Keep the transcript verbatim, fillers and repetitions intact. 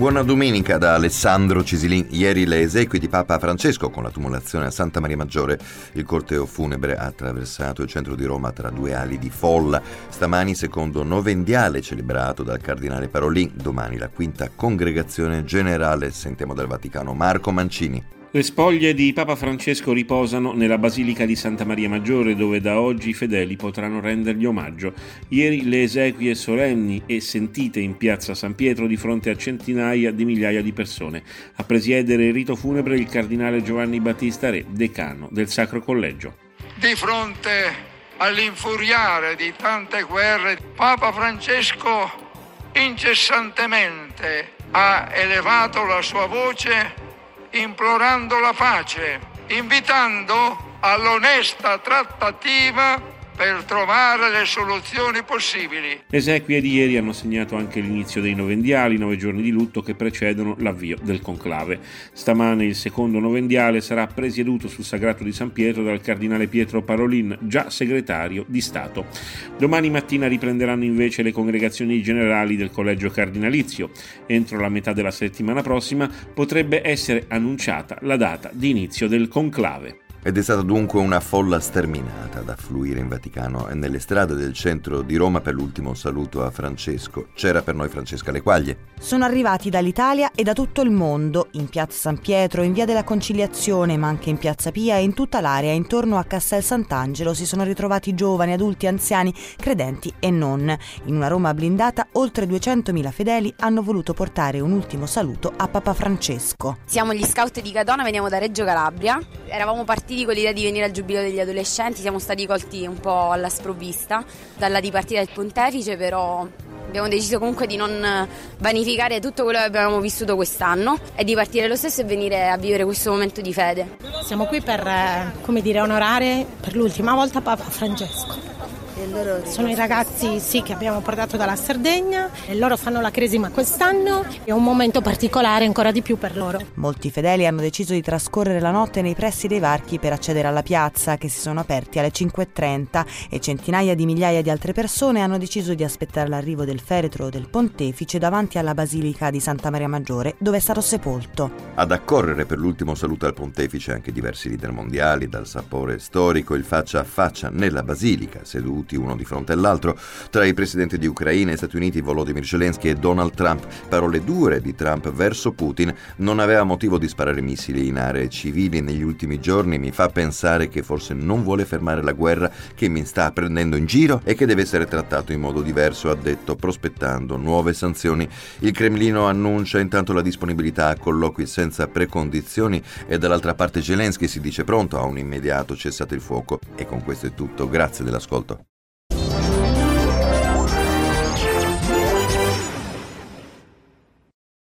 Buona domenica da Alessandro Cisilin. Ieri le esequie di Papa Francesco con la tumulazione a Santa Maria Maggiore. Il corteo funebre ha attraversato il centro di Roma tra due ali di folla. Stamani secondo novendiale celebrato dal cardinale Parolin. Domani la quinta congregazione generale. Sentiamo dal Vaticano Marco Mancini. Le spoglie di Papa Francesco riposano nella Basilica di Santa Maria Maggiore, dove da oggi i fedeli potranno rendergli omaggio. Ieri le esequie solenni e sentite in piazza San Pietro di fronte a centinaia di migliaia di persone. A presiedere il rito funebre il cardinale Giovanni Battista Re, decano del Sacro Collegio. Di fronte all'infuriare di tante guerre, Papa Francesco incessantemente ha elevato la sua voce implorando la pace, invitando all'onesta trattativa per trovare le soluzioni possibili. Le esequie di ieri hanno segnato anche l'inizio dei novendiali, nove giorni di lutto che precedono l'avvio del conclave. Stamane il secondo novendiale sarà presieduto sul Sagrato di San Pietro dal cardinale Pietro Parolin, già segretario di Stato. Domani mattina riprenderanno invece le congregazioni generali del Collegio Cardinalizio. Entro la metà della settimana prossima potrebbe essere annunciata la data di inizio del conclave. Ed è stata dunque una folla sterminata ad affluire in Vaticano e nelle strade del centro di Roma per l'ultimo saluto a Francesco. C'era per noi Francesca Lequaglie. Sono arrivati dall'Italia e da tutto il mondo, in piazza San Pietro, in via della Conciliazione, ma anche in piazza Pia e in tutta l'area intorno a Castel Sant'Angelo si sono ritrovati giovani, adulti, anziani, credenti e non. In una Roma blindata, oltre duecentomila fedeli hanno voluto portare un ultimo saluto a Papa Francesco. Siamo gli scout di Cadona, veniamo da Reggio Calabria. Eravamo partiti con l'idea di venire al Giubileo degli adolescenti, siamo stati colti un po' alla sprovvista dalla dipartita del pontefice, però abbiamo deciso comunque di non vanificare tutto quello che abbiamo vissuto quest'anno e di partire lo stesso e venire a vivere questo momento di fede. Siamo qui per, come dire, onorare per l'ultima volta Papa Francesco. Sono i ragazzi sì che abbiamo portato dalla Sardegna e loro fanno la cresima quest'anno, è un momento particolare ancora di più per loro. Molti fedeli hanno deciso di trascorrere la notte nei pressi dei varchi per accedere alla piazza, che si sono aperti alle cinque e trenta, e centinaia di migliaia di altre persone hanno deciso di aspettare l'arrivo del feretro del pontefice davanti alla Basilica di Santa Maria Maggiore, dove è stato sepolto. Ad accorrere per l'ultimo saluto al pontefice anche diversi leader mondiali, dal sapore storico, il faccia a faccia nella Basilica, seduti uno di fronte all'altro, tra i presidenti di Ucraina e Stati Uniti Volodymyr Zelensky e Donald Trump. Parole dure di Trump verso Putin: non aveva motivo di sparare missili in aree civili negli ultimi giorni, mi fa pensare che forse non vuole fermare la guerra, che mi sta prendendo in giro e che deve essere trattato in modo diverso, ha detto, prospettando nuove sanzioni. Il Cremlino annuncia intanto la disponibilità a colloqui senza precondizioni e dall'altra parte Zelensky si dice pronto a un immediato cessate il fuoco. E con questo è tutto, grazie dell'ascolto.